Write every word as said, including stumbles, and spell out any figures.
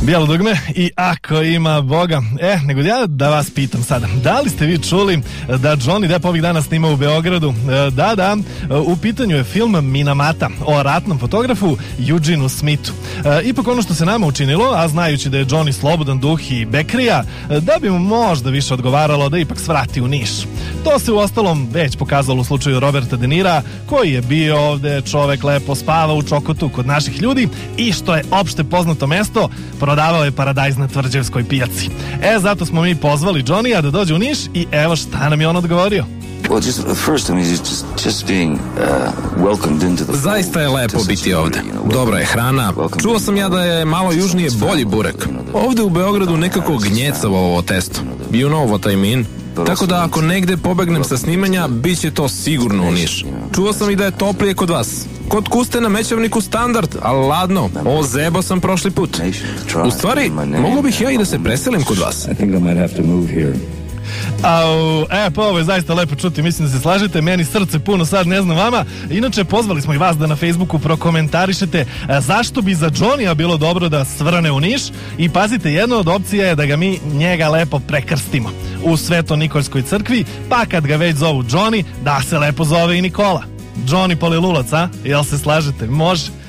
Bijelo dugme i ako ima Boga. E, nego ja da vas pitam sada, da li ste vi čuli da Johnny Depp ovih dana snima u Beogradu? E, da, da, u pitanju je film Minamata o ratnom fotografu Eugeneu Smithu. E, ipak ono što se nama učinilo, a znajući da je Johnny slobodan duh i bekrija, da bi mu možda više odgovaralo da ipak svrati u Niš. To se u ostalom već pokazalo u slučaju Roberta De Nira, koji je bio ovde, čovek lepo spava u čokotu kod naših ljudi i što je opšte poznato mesto, prodavao je paradajz na Tvrđevskoj pijaci. E, zato smo mi pozvali Johnny-a da dođe u Niš i evo šta nam je on odgovorio. Zaista je lepo biti ovde. Dobra je hrana. Čuo sam ja da je malo južnije bolji burek. Ovde u Beogradu nekako gnjecavo ovo testo. You know what I mean? Tako da ako negde pobegnem sa snimanja, bit će to sigurno u Niš. Čuo sam i da je toplije kod vas. Kod kuste na Mećavniku standard, ali ladno. O, zebo sam prošli put. U stvari, mogu bih ja i da se preselim kod vas. Au, e, pa ovo je zaista lepo čuti, mislim da se slažete, meni srce puno sad, ne znam vama. Inače, pozvali smo i vas da na Facebooku prokomentarišete zašto bi za Johnny-a bilo dobro da svrne u Niš i pazite, jedna od opcija je da ga mi njega lepo prekrstimo u Sveto-Nikoljskoj crkvi, pa kad ga već zovu Johnny, da se lepo zove i Nikola. Johnny Palilulac, a? Jel se slažete? Može.